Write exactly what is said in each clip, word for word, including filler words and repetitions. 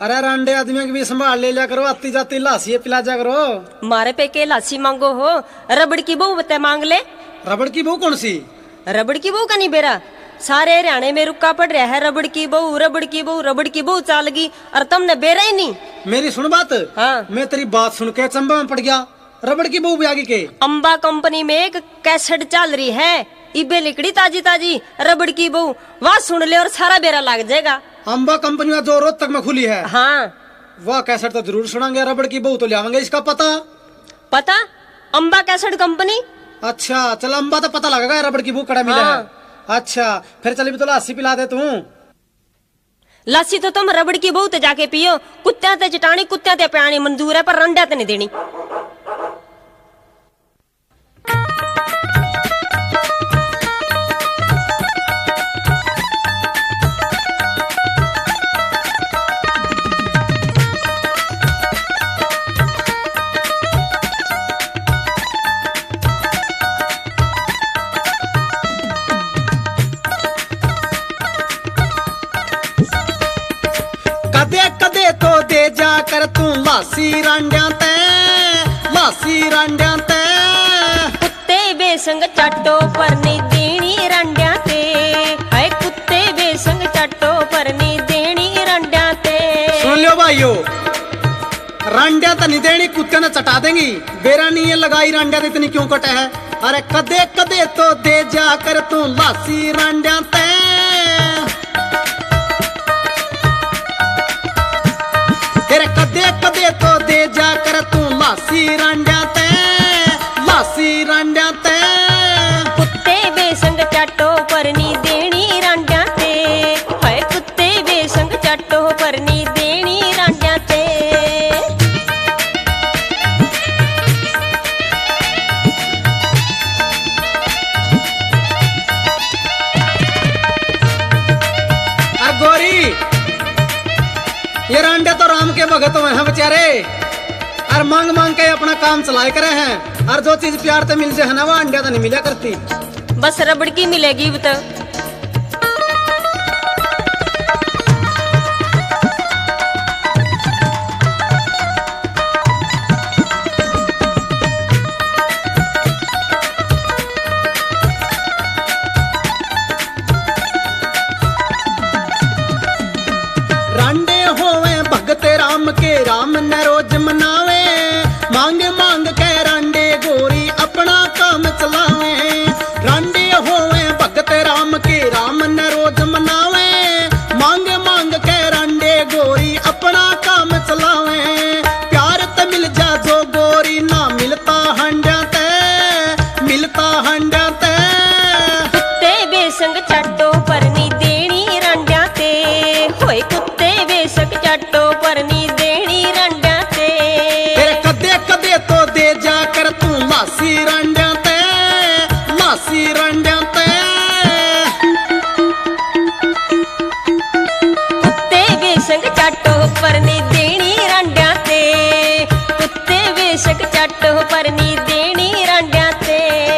अरे रंडे आदमियों की भी संभाल ले लिया करो, आती जाती लासी पिला जा करो। मारे पे के लासी मांगो हो, रबड़ की बहू बता मांग ले। रबड़ की बहू कौन सी? रबड़ की बहू का नहीं बेरा, सारे हरियाणे में रुका पड़ रहा है रबड़ की बहू रबड़ की बहू रबड़ की बहू चाल गई और तुमने बेरा ही नहीं। मेरी सुन बात। हाँ। मैं तेरी बात सुन के चंबा में पड़ गया। रबड़ की बहू भी आगे के अंबा कंपनी में एक कैसेट चल रही है, इबे लिकड़ी ताजी ताजी रबड़ की बहू, वह सुन ले और सारा बेरा लग जाएगा। अंबा कंपनी जो रोज तक में खुली है। हाँ वह कैसेट तो जरूर सुनांगे, रबड़ की बहू तो लियावेंगे। इसका पता पता? Amba cassette company. अच्छा चल, अंबा तो पता लगेगा रबड़ की बहू कड़ा मिला हाँ। है। अच्छा फिर चल भी तो लासी पिला दे तू। लस्सी तो तुम रबड़ की बहू ते जाके पियो, कुत्त्या ते चटानी कुत्त्या ते प्यानी मंजूर है, पर रंडा ते नहीं देनी। कदे कदे तो दे जा कर तू लासी रांडिया ते, लासी रांडिया ते। कुत्ते बेसंग चट्टो पर नहीं देनी रंड्या ते, हाय कुत्ते बेसंग चट्टो पर नहीं देनी रंड्या ते। सुन लो भाइयों, रांडिया तो नहीं देनी, कुत्ते ने चटा देंगी। बेरा नहीं है लगाई रांडिया इतनी क्यों कटे है? अरे कदे कदे तो दे जा कर तू लासी रांडिया ते। तेरे कदे कदे तो दे जा कर तू लासी रांडिया ते, लासी रांडिया ते। कुत्ते बेसंग चट्टो पर नहीं देनी रंड्या ते, हाय कुत्ते बेसंग चट्टो पर नहीं देनी रंड्या ते। अरे गोरी, ये रांडे तो राम के भगत हुए हैं बेचारे, और मांग मांग के अपना काम चलाए करे हैं। और जो चीज प्यार से मिल जाए ना, वो अंडा तो नहीं मिला करती। बस रबड़ की मिलेगी बता। रांडे होवे भगत राम के, राम न रोज मनावे। मांग मांग के रांडे गोरी अपना काम चलावे। रांडे होवे भगत राम के, राम न रोज मनावे। मांग मांग के रांडे गोरी अपना काम चलावे। प्यार ते मिल जा जो गोरी, ना मिलता हंडा ते, मिलता हंडा ते। कुत्ते बेसंग चट्टो पर नहीं देनी रंड्या ते, होए कुत्ते बेसंग चट्टो पर नहीं देनी रंड्या ते। तेरे कदे कदे तो दे जा कर तू लासी रांडिया ते, लासी रांडिया ते। कुत्ते बेसंग चट्टो पर नहीं देनी रंड्या ते, कुत्ते बेसंग चट्टो पर नहीं देनी रंड्या ते।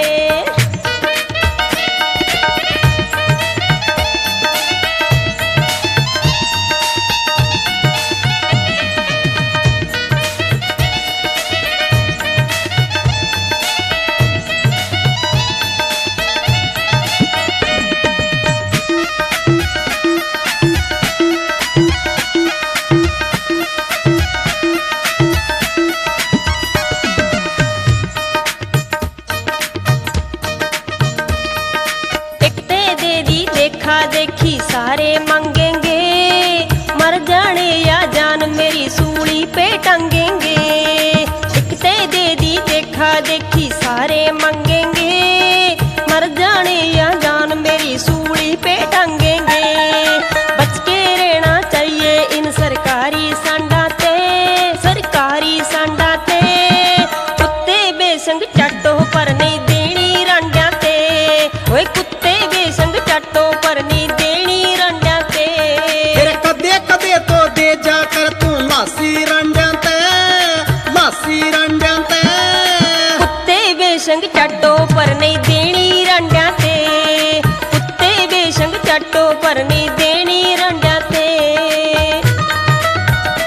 टिकटे दे दी देखा देखी सारे मांगेंगे, मर जाने या जान मेरी सूली पे टंगेंगे। टिकटे दे दी देखा देखी सारे मांगेंगे, मर जाने या जान मेरी सूली पे टंगेंगे। बच के रहना चाहिए इन सरकारी सांडा ते, सरकारी सांडा ते। कुत्ते बेसंग चट्टो पर नहीं देनी रंड्या ते, ओए कुत्ते बेसंग चट्टो पर नहीं देनी रंड्या ते। तेरे कदे कदे तो दे जा कर तू लासी रांडिया ते, लासी रांडिया ते। कुत्ते बेसंग चट्टो पर नहीं देनी रंड्या ते, कुत्ते बेसंग चट्टो पर नहीं देनी रंड्या ते।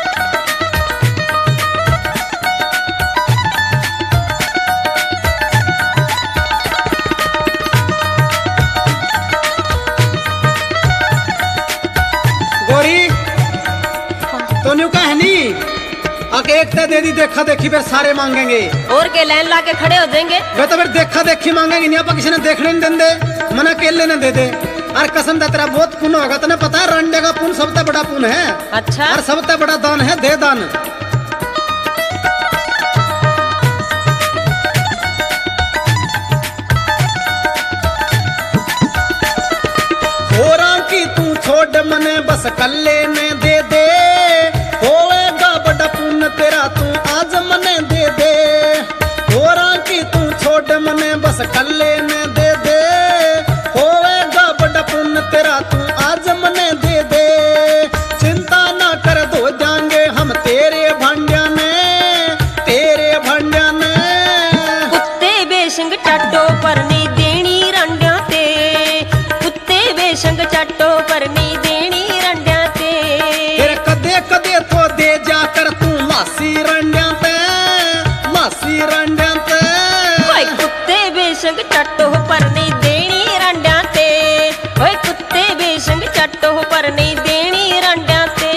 तो न्यू कहनी अके एक ते दे दी देखा देखी फिर सारे मांगेंगे और के लाइन ला के खड़े हो जाएंगे। वे तो फिर देखा देखी मांगेंगे नहीं, आप किसी ने देखने नहीं देंगे, मना केले ने दे दे। और कसम दा तेरा बहुत पुण्य होगा, तने पता है रंडे का पुण्य सबसे बड़ा पुण्य है। अच्छा। और सबसे बड़ा दान है दे दान। होरा की तू छोड़ मने बस कल्ले ने दे दे, होएगा बड़ा पुण्य तेरा तू आज मने दे दे। होरा की तू छोड़ मने बस कल्ले ने दे दे, होएगा बड़ा पुण्य तेरा तू आज मने दे दे। चिंता ना कर दो जाएंगे हम तेरे भांड्या में, तेरे भांड्या में। कुत्ते बेशंग चाटो पर नहीं देनी रंड्या ते, कुत्ते बेशंग चाटो पर नहीं देनी रंड्या ते। फिर कदे कदे तो दे जा कर तू मासी रंड्या पे, मासी रंड्या पे। ओए कुत्ते बेशंग चाटो पर नहीं देनी रंड्या ते, ओए कुत्ते बेशंग चाटो पर नहीं देनी रंड्या ते।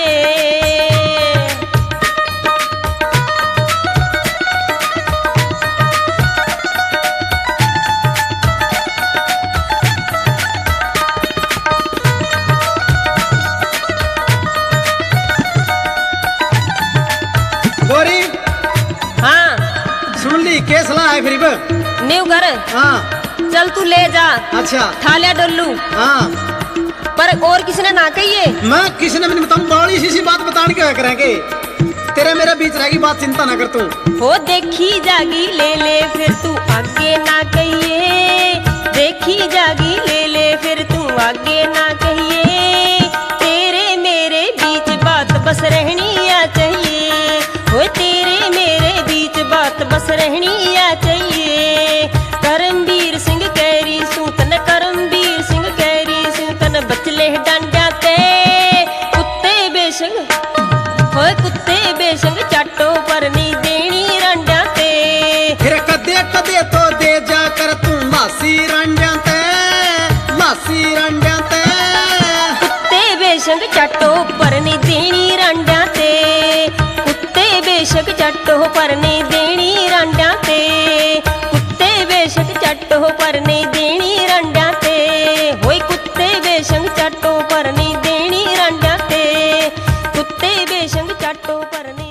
गोरी हाँ सुन ली के सलाह है फिर ब? न्यू घर हाँ चल तू ले जा अच्छा थालिया डोलू, हाँ। पर और किसी ने ना कहिए। मैं किसी ने भी नहीं बताऊं, बड़ी सी सी बात बताने क्या करेंगे, तेरे मेरे बीच रहेगी बात, चिंता ना कर तू। हो देखी जागी ले ले फिर तू आगे ना कहिए, देखी जागी ले ले फिर तू आगे ना कहिए। तेरे मेरे बीच बात बस रहनी आ चाहिए, हो तेरे मेरे बीच बात बस रहनी आ चाहिए। करमवीर सिंह कैरी सूतन, करमवीर सिंह कैरी सूतन बचले डांडा ते। कुत्ते बेशंग होए कुत्ते बेशंग चाटो पर नहीं देनी रंड्या ते। फिर कदे कदे तो दे जा कर तू मासी रंड्या ते, मासी रंड्या ते। कुत्ते बेशंग चाटो पर नहीं देनी रंड्या ते, कुत्ते बेशक चाटो पर नहीं देनी रंड्या ते, कुत्ते बेशक चाटो पर नहीं देनी रंड्या ते। होए कुत्ते बेशंग चाटो पर नहीं देनी रंड्या ते, कुत्ते बेशंग चाटो पर नहीं